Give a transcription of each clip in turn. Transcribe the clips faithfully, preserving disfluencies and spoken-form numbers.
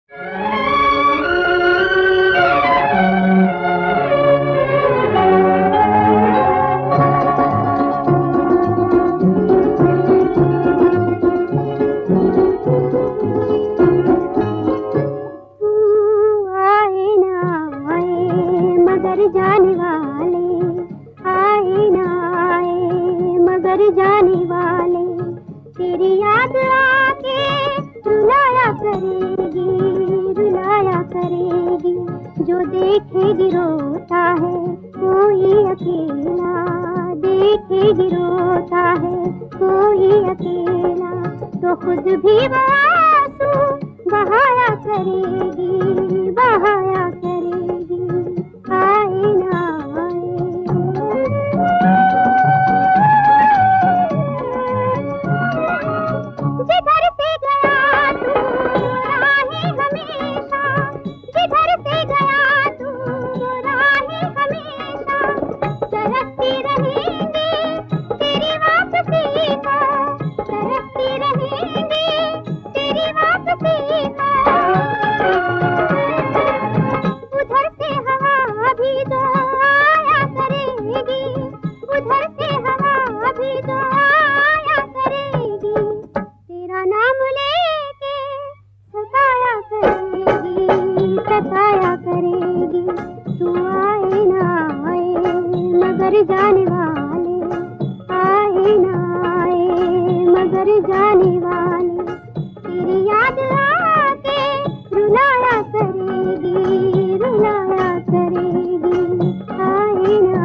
जाने वाले आए ना आए मगर जाने वाले, तेरी याद आके रुलाया करेगी रुलाया करेगी। जो देखेगी रोता है कोई अकेला, देखेगी रोता है कोई अकेला, तो खुद भी वो आंसू बहाया करेगी बहाया करेगी। आए ना जिधर से गया तू राहें हमेशा, जिधर से गया तू राहें हमेशा, तरसती रहेंगी तेरी वापसी को, तरसती रहेंगी तेरी वापसी को। उधर से हवा भी तो आया करेगी, उधर से हवा भी तो आया करेगी, तेरा नाम लेके सताया करेगी सताया करेगी। तू आए ना आए मगर जाने वाले, आए ना आए मगर जाने वाले, तेरी याद आके रुलाया करेगी रुलाया करेगी। आए ना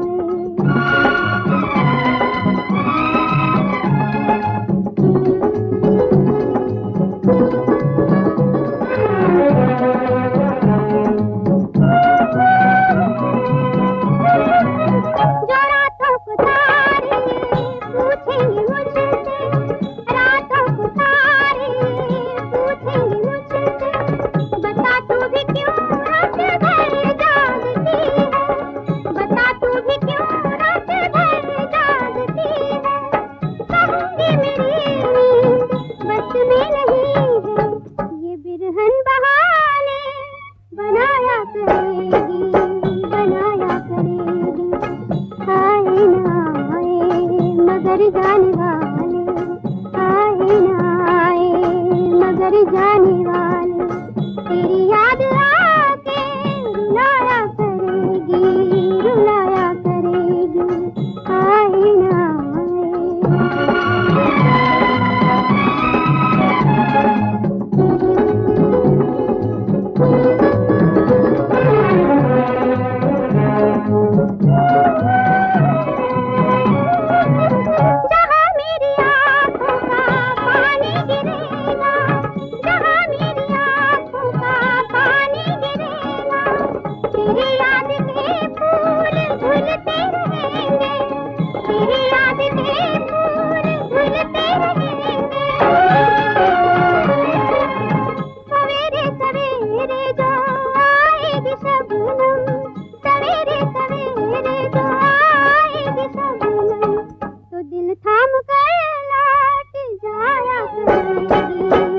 जाने वाले, आए ना आए मगर जाने वाले, तेरी याद आके रुलाया करेगी रुलाया करेगी। आए ना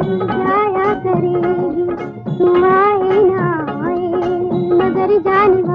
जाने